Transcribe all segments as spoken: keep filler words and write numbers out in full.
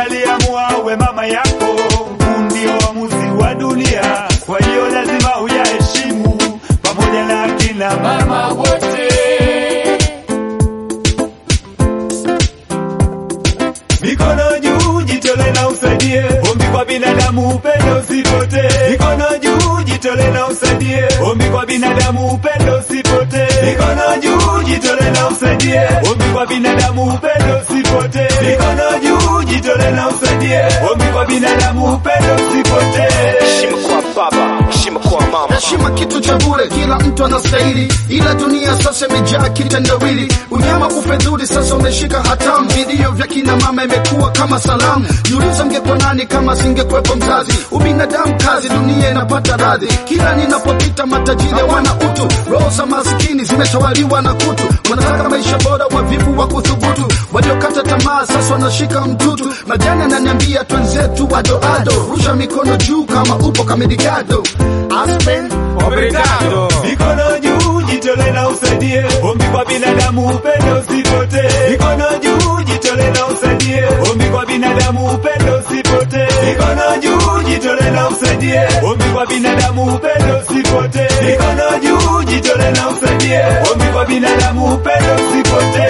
aliamua awe mama yako, ndio uamuzi wa dunia, kwa hiyo lazima uyaheshimu pamoja na kina mama wote. Mikono juu, jitole na usaidie, ombi kwa binadamu, upendo usipote. Mikono juu, jitole na usaidie, ombi kwa binadamu, upendo usipote. Mikono juu, jitole na usaidie, ombi kwa binadamu, upendo usipote. Mikono juu, jitole na usaidie, ombi kwa binadamu, upendo usipote. Heshima kwa baba, heshima kwa mama. Heshima kitu cha bure, kila mtu anastahili, ila dunia sasa imejaa kitendawili. Unyama kufedhuri sasa umeshika hatamu, video vya kina mama imekuwa kama salamu. Jiuliza mngekuwa nani kama singekuwepo mzazi. Ubinadamu kazi, dunia inapata radhi. Kila ninapopita matajiri wana utu, roho za masikini zimetawaliwa na kutu. Wanataka maisha bora, wavivu wa kuthubutu, waliokata tamaa sasa wanashika mtutu. Majana ananiambia twenzetu wadoado, rusha mikono juu kama upo kamedigado. Aspen obrigado. Mikono juu, jitole na usaidie, ombi kwa binadamu, upendo usipote. Mikono juu, jitole na usaidie, ombi kwa binadamu, upendo usipote. Mikono juu, jitole na usaidie, ombi kwa binadamu, upendo usipote. Mikono juu, jitole na usaidie, ombi kwa binadamu, upendo usipote.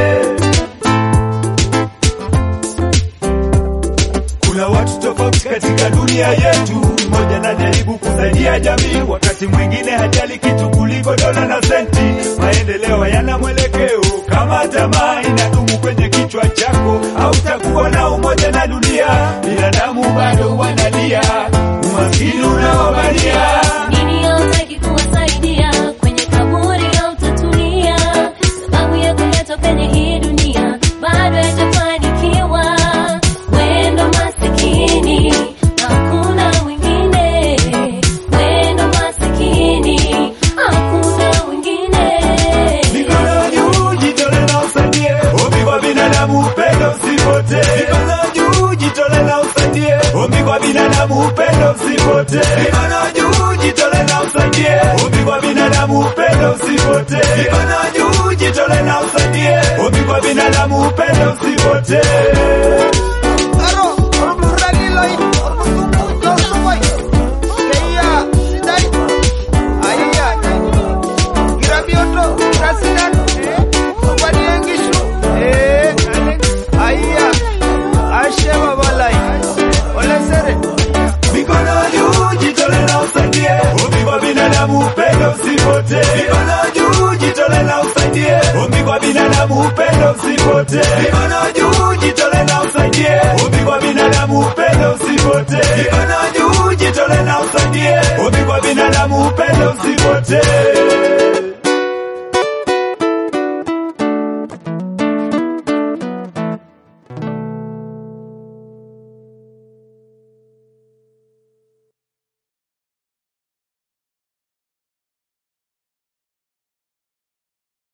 Kuna watu tofauti katika dunia yetu, mmoja anajaribu kusaidia jamii, wakati mwingine hajali kitu kuliko dola na senti. Maendeleo yana mwelekeo, kama tamaa inadumu kwenye kichwa chako, hautakuwa na umoja na dunia. Binadamu bado wanalia, umaskini unawabalia. Nini hautaki kuwasaidia, kwenye kaburi hautatulia, sababu ya kuleta kwenye hii dunia bado hajafanikiwa. Wendo masikini, hakuna wengine. Wendo masikini, hakuna wengine. Mikono juu, jitole na usaidie, ombi kwa binadamu, upendo usipote. Mikono juu, jitole na usaidie, ombi kwa binadamu, upendo usipote. Mikono juu, jitole na usaidie, ombi kwa binadamu, upendo usipote. Mikono juu, jitole na usaidie, ombi kwa binadamu, upendo usipote. Mikono juu, jitole na usaidie, ombi kwa binadamu, upendo usipote. Mikono juu, jitole na usaidie, ombi kwa binadamu, upendo usipote.